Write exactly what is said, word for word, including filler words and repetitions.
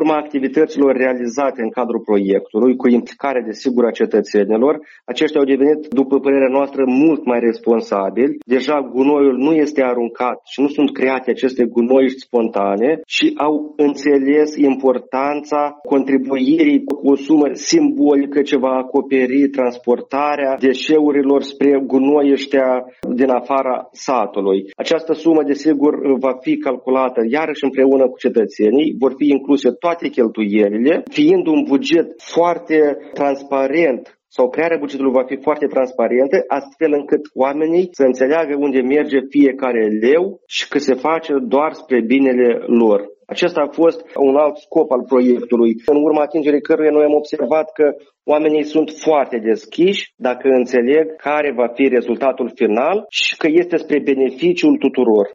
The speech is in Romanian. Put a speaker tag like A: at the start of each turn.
A: urma activităților realizate în cadrul proiectului, cu implicarea desigur a cetățenilor, aceștia au devenit, după părerea noastră, mult mai responsabili. Deja gunoiul nu este aruncat și nu sunt create aceste gunoi spontane și au înțeles importanța contribuirii cu o sumă simbolică ce va acoperi transportarea deșeurilor spre gunoi ăștia din afara satului. Această sumă, desigur, va fi calculată iarăși împreună cu cetățenii, vor fi incluse toate cheltuielile, fiind un buget foarte transparent sau crearea bugetului va fi foarte transparentă, astfel încât oamenii să înțeleagă unde merge fiecare leu și că se face doar spre binele lor. Acesta a fost un alt scop al proiectului, în urma atingerii căruia noi am observat că oamenii sunt foarte deschiși dacă înțeleg care va fi rezultatul final și că este spre beneficiul tuturor.